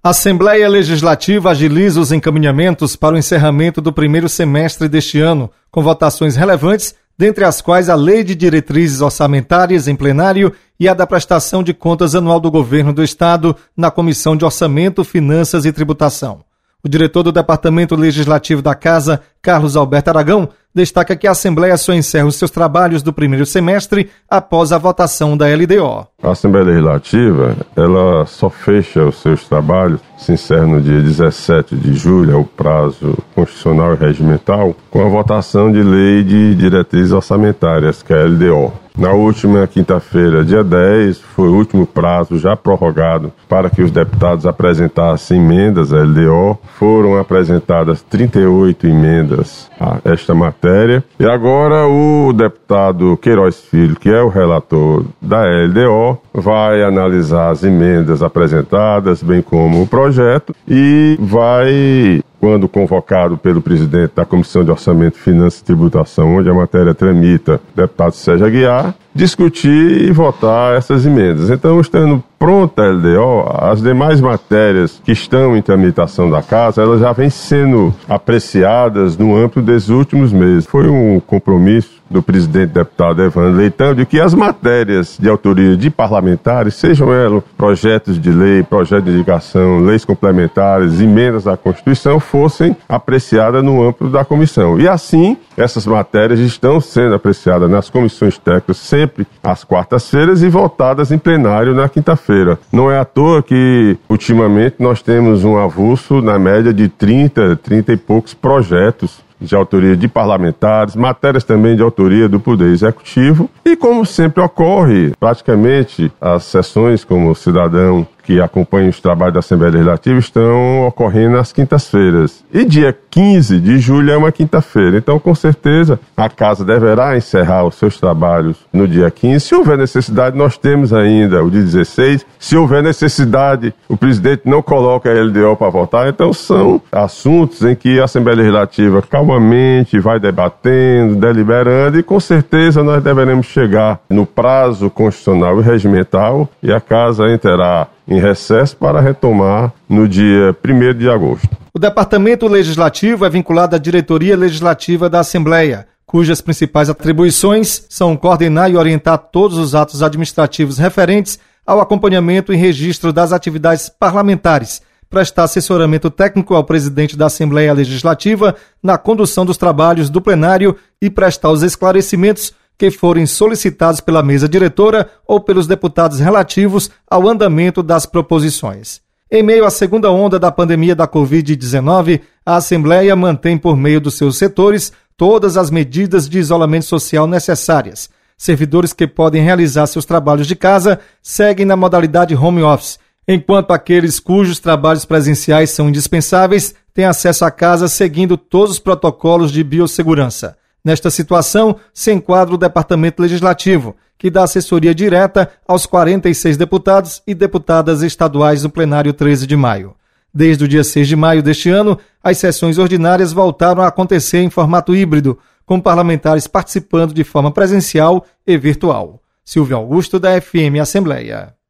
A Assembleia Legislativa agiliza os encaminhamentos para o encerramento do primeiro semestre deste ano, com votações relevantes, dentre as quais a Lei de Diretrizes Orçamentárias em plenário e a da prestação de contas anual do Governo do Estado na Comissão de Orçamento, Finanças e Tributação. O diretor do Departamento Legislativo da Casa, Carlos Alberto Aragão, destaca que a Assembleia só encerra os seus trabalhos do primeiro semestre após a votação da LDO. A Assembleia Legislativa, ela só fecha os seus trabalhos, se encerra no dia 17 de julho, é o prazo constitucional e regimental, com a votação de Lei de Diretrizes Orçamentárias, que é a LDO. Na última quinta-feira, dia 10, foi o último prazo já prorrogado para que os deputados apresentassem emendas à LDO. Foram apresentadas 38 emendas a esta matéria. E agora o deputado Queiroz Filho, que é o relator da LDO, vai analisar as emendas apresentadas, bem como o projeto, e vai, quando convocado pelo presidente da Comissão de Orçamento, Finanças e Tributação, onde a matéria tramita, deputado Sérgio Aguiar, discutir e votar essas emendas. Então, estando pronta a LDO, as demais matérias que estão em tramitação da Casa, elas já vêm sendo apreciadas no âmbito desses últimos meses. Foi um compromisso do presidente deputado Evandro Leitão de que as matérias de autoria de parlamentares, sejam elas projetos de lei, projetos de indicação, leis complementares, emendas à Constituição, fossem apreciadas no âmbito da comissão. E assim, essas matérias estão sendo apreciadas nas comissões técnicas sempre às quartas-feiras e votadas em plenário na quinta-feira. Não é à toa que, ultimamente, nós temos um avulso na média de 30 e poucos projetos de autoria de parlamentares, matérias também de autoria do Poder Executivo. E como sempre ocorre, praticamente as sessões como cidadão que acompanha os trabalhos da Assembleia Legislativa estão ocorrendo às quintas-feiras. E dia 15 de julho é uma quinta-feira. Então, com certeza, a Casa deverá encerrar os seus trabalhos no dia 15. Se houver necessidade, nós temos ainda o dia 16. Se houver necessidade, o presidente não coloca a LDO para votar. Então, são assuntos em que a Assembleia Legislativa calmamente vai debatendo, deliberando, e com certeza nós deveremos chegar no prazo constitucional e regimental e a Casa entrará em recesso para retomar no dia 1º de agosto. O Departamento Legislativo é vinculado à Diretoria Legislativa da Assembleia, cujas principais atribuições são coordenar e orientar todos os atos administrativos referentes ao acompanhamento e registro das atividades parlamentares, prestar assessoramento técnico ao presidente da Assembleia Legislativa na condução dos trabalhos do plenário e prestar os esclarecimentos que forem solicitados pela mesa diretora ou pelos deputados relativos ao andamento das proposições. Em meio à segunda onda da pandemia da Covid-19, a Assembleia mantém, por meio dos seus setores, todas as medidas de isolamento social necessárias. Servidores que podem realizar seus trabalhos de casa seguem na modalidade home office, enquanto aqueles cujos trabalhos presenciais são indispensáveis têm acesso à casa seguindo todos os protocolos de biossegurança. Nesta situação, se enquadra o Departamento Legislativo, que dá assessoria direta aos 46 deputados e deputadas estaduais no plenário 13 de maio. Desde o dia 6 de maio deste ano, as sessões ordinárias voltaram a acontecer em formato híbrido, com parlamentares participando de forma presencial e virtual. Silvio Augusto, da FM Assembleia.